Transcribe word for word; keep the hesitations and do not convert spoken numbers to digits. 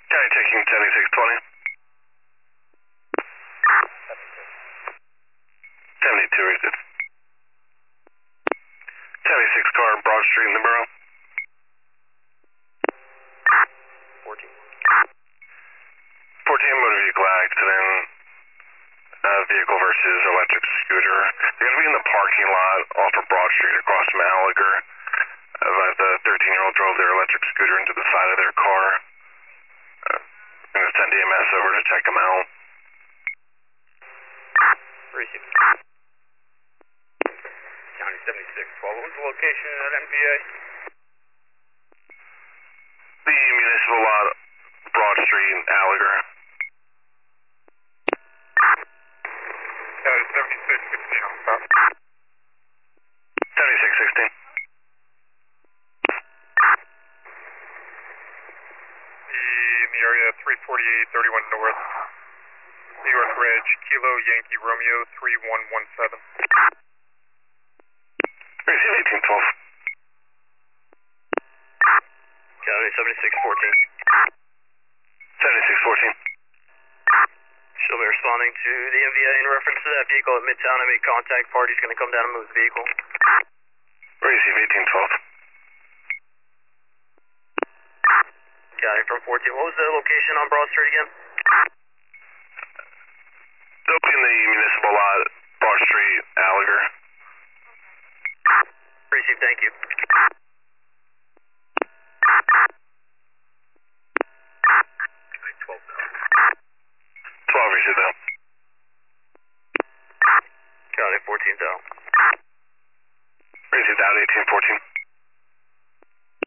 County taking seventy-six twenty. seventy-two received. seventy-six car, Broad Street in the borough. fourteen. fourteen motor vehicle accident. Uh, vehicle versus electric scooter. They're going to be in the parking lot off of Broad Street across from Alliger. Uh, the thirteen-year-old drove their electric scooter into the side of their car. Uh, going to send E M S over to check them out. Received. County seventy-six twelve. What was the location at M V A? The municipal lot, Broad Street, Alliger. County seventy-six sixteen on top. seventy-six sixteen. In the area three forty-eight thirty-one North, New York Ridge, Kilo Yankee Romeo three one one seven. Receive eighteen twelve. County seventy-six fourteen. seventy-six fourteen. She'll be responding to the M V A in reference to that vehicle at Midtown. I made contact. Party's going to come down and move the vehicle. Receive eighteen twelve. County from fourteen. What was the location on Broad Street again? They'll be in the municipal lot, Broad Street, Alliger. Received, thank you. twelve now. twelve received though. County fourteen down. Received out eighteen fourteen.